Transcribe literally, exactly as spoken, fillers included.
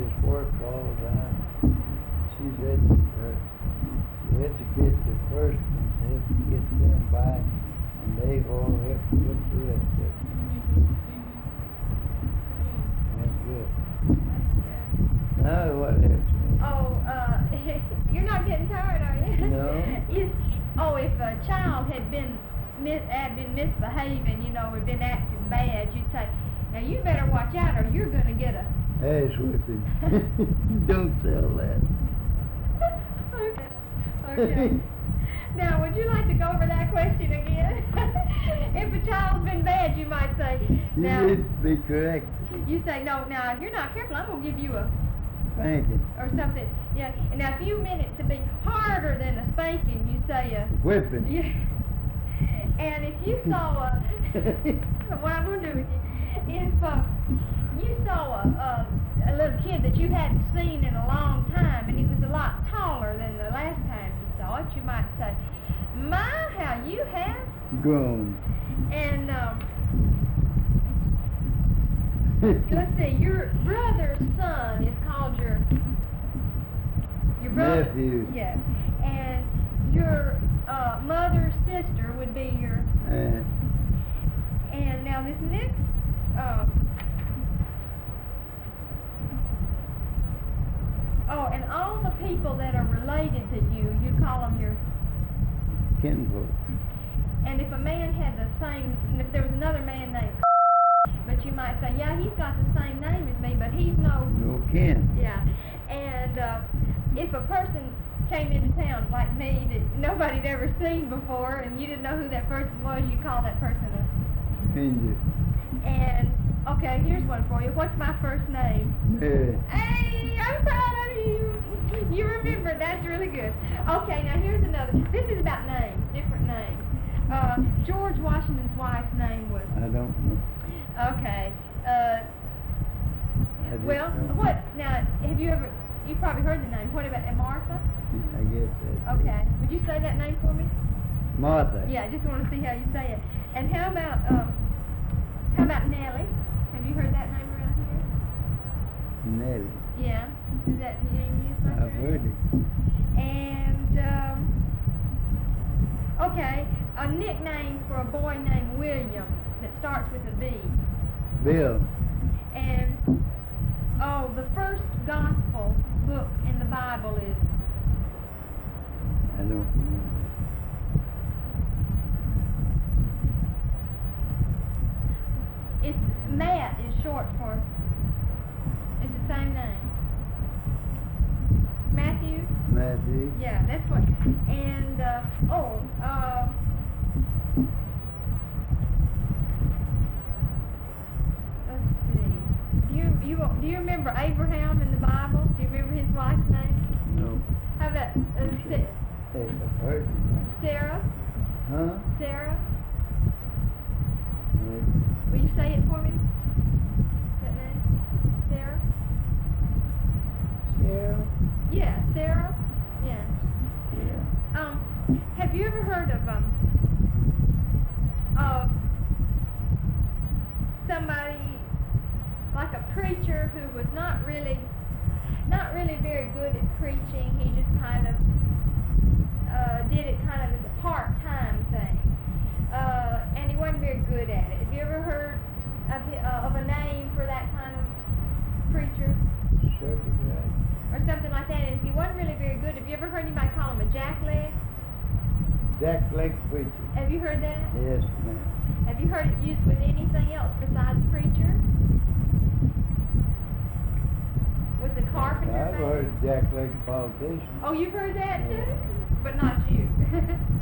just worked all the time. She's ed- uh, she educates the first ones, help to get them by, and they all help to get the rest of it. That's good. Now what else? man? Oh, uh, you're not getting tired, are you? No. If, oh, if a child had been mis- had been misbehaving, you know, or been acting bad, you'd say, now you better watch out or you're going to get a... Ass whipping. Don't tell that. Okay. Okay. Now, would you like to go over that question again? If a child's been bad, you might say, You now, need to be correct. you say, no, now, if you're not careful, I'm going to give you a... Spanking. or something. Yeah. And now, if you meant it to be harder than a spanking, you say a... Whipping. Yeah. And if you saw a... what I'm going to do with you, if uh, you saw a, a, a little kid that you hadn't seen in a long time, and he was a lot taller than the last time you saw it, you might say, my, how you have... Grown. And, um... let's see, your brother's son is called your... Your brother... Nephew. Yeah. And your uh, mother's sister would be your... Uh, And now this next... Uh, oh, and all the people that are related to you, you call them your... kinfolk. And if a man had the same... and if there was another man named... but you might say, yeah, he's got the same name as me, but he's no... No kin. Yeah. And uh, if a person came into town like me that nobody'd ever seen before and you didn't know who that person was, you call that person a... Stranger. And, okay, here's one for you. What's my first name? Yeah. Hey, I'm proud of you. You remember, that's really good. Okay, now here's another. This is about names, different names. Uh, George Washington's wife's name was... I don't know. Okay. Uh, I just well, don't- what, now, have you ever, you've probably heard the name. What about uh, Martha? I guess that's it. Okay. Would you say that name for me? Martha. Yeah, I just want to see how you say it. And how about, um, how about Nellie? Have you heard that name around here? Nelly. Yeah. Is that the name used much I've around heard it. And, um, okay, a nickname for a boy named William that starts with a B. Bill. And, oh, the first gospel book in the Bible is... I don't remember. It's Matt is short for... It's the same name. Matthew? Matthew. Yeah, that's what... And, uh, oh, uh... let's see. Do you, you, do you remember Abraham in the Bible? Do you remember his wife's name? No. How about uh, Sa- Hey, I've heard it. Sarah? Huh? Sarah? Yeah. Will you say it for me? That name? Sarah? Sarah? Yeah, Sarah? Yeah. Yeah. Um, have you ever heard of, um, of somebody, like a preacher who was not really, not really very good at preaching? He just kind of, uh, did it kind of as a part-time thing. Uh, and he wasn't very good at it. Have you ever heard of, hi- uh, of a name for that kind of preacher? Circuit right. Or something like that? And if he wasn't really very good, have you ever heard anybody call him a jackleg? Jack Lake preacher. Have you heard that? Yes, ma'am. Have you heard it used with anything else besides preacher? With the carpenter? I've maybe? heard Jack Lake politician. Oh, you've heard that too? But not you.